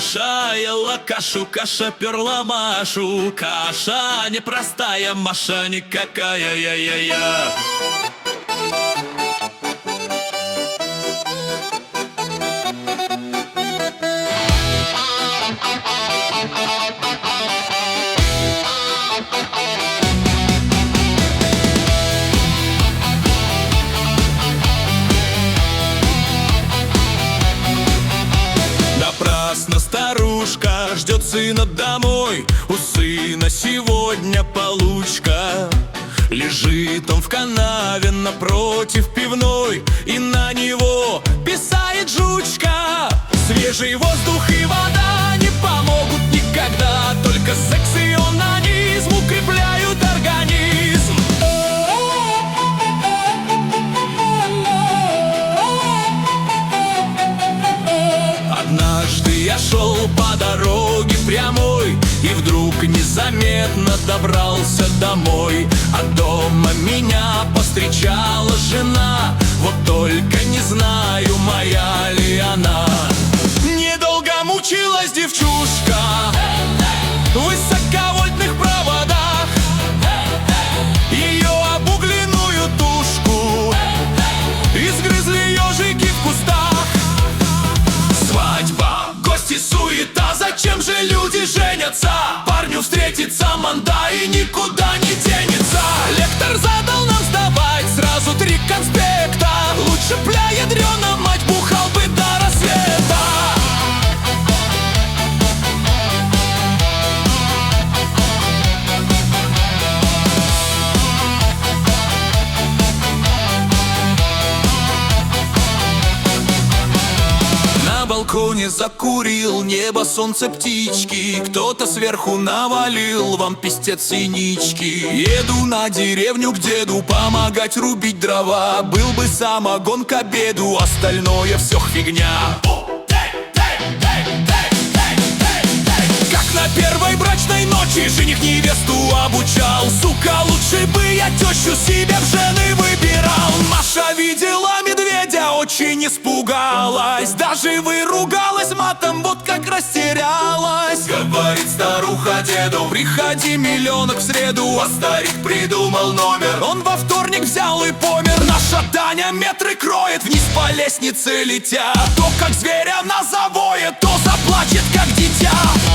Маша ела кашу, каша перла Машу. Каша непростая, Маша никакая, я-я-я. Напрасно старушка ждет сына домой. У сына сегодня получка. Лежит он в канаве напротив пивной, и на него писает жучка. Свежий воздух и вода не помогут никогда, только секс и онанизм укрепляют организм. Однажды я шел по дороге прямой и вдруг незаметно добрался домой. А дома меня повстречала жена, вот только не знаю, моя ли она. Недолго мучилась девчушка в высоковольтных проводах. Ее обугленную тушку изгрызли ежики в кустах. Свадьба, гости, суета, зачем же люди женятся? Парню встретится манда и никуда не денется. Лектор задал нам сдавать сразу 3 конспекта. Лучше бля ядрёна мать бухал бы до рассвета. На балконе закурил, небо, солнце, птички. Кто-то сверху навалил вам пиздец синички. Еду на деревню к деду помогать рубить дрова. Был бы самогон к обеду, остальное все фигня. Как на первой брачной ночи жених невесту обучал. Сука, лучше бы я тещу себе в жены выбирал. Маша видела медведя, очень испугалась, даже выругалась матом, вот как растерялась. Говорит старуха деду: приходи, миллионок, в среду. А старик придумал номер, он во вторник взял и помер. Наша Таня метры кроет, вниз по лестнице летя. То как зверя на завое, то заплачет как дитя.